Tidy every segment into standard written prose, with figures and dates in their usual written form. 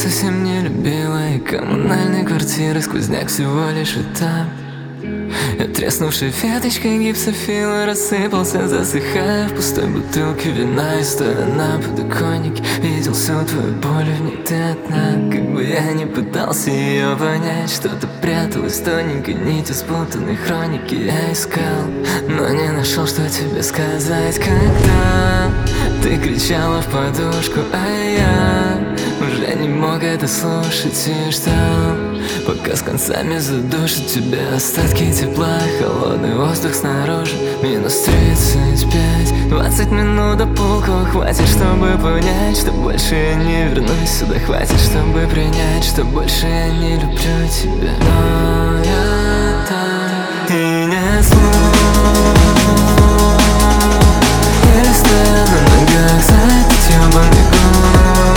совсем не любила, и коммунальной квартиры сквозняк всего лишь этап. Я треснувшей веточкой гипсофила рассыпался, засыхая в пустой бутылке вина. И стоя на подоконнике, видел всю твою боль, в ней ты одна. Как бы я ни пытался ее понять, что-то пряталось тоненькой нитью спутанной хроники. Я искал, но не нашел, что тебе сказать. Когда ты кричала в подушку, а я уже не мог это слушать и ждал, пока с концами задушит тебя остатки тепла. Холодный воздух снаружи, минус 35. 20 минут до полка хватит, чтобы понять, что больше я не вернусь сюда. Хватит, чтобы принять, что больше я не люблю тебя. Но я так и не смог. Еле стоя на ногах за этот ёбаный год,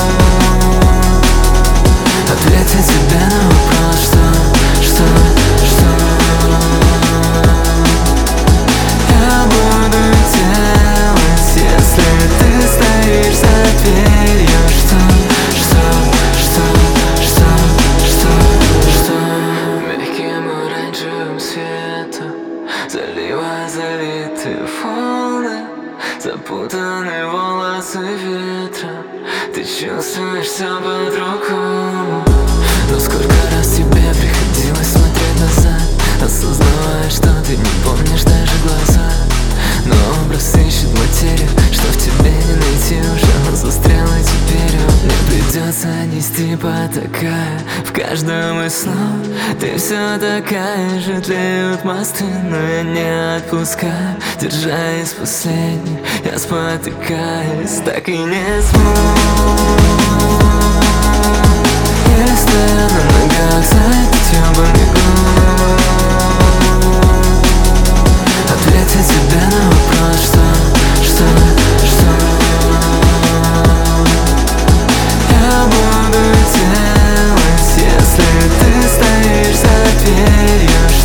ответить тебе на вопрос, что я буду делать, если ты стоишь за дверью. Что мягким оранжевым светом заливая залитые волны, запутанные волосы ветром, ты чувствуешь все по-другому. Но сколько раз тебе приходилось смотреть назад, осознавая, что ты не помнишь даже глаза. Но образ ищет материю, что в тебе не найти уже. Он застрял, и теперь мне придется нести потакая. В каждом из снов ты все такая же. Тлеют мосты, но я не отпускаю. Держа из последних, я спотыкаюсь, так и не смог. Еле стоя на ногах за этот ёбаный год, ответить тебе на вопрос, что я буду делать, если ты стоишь за дверью.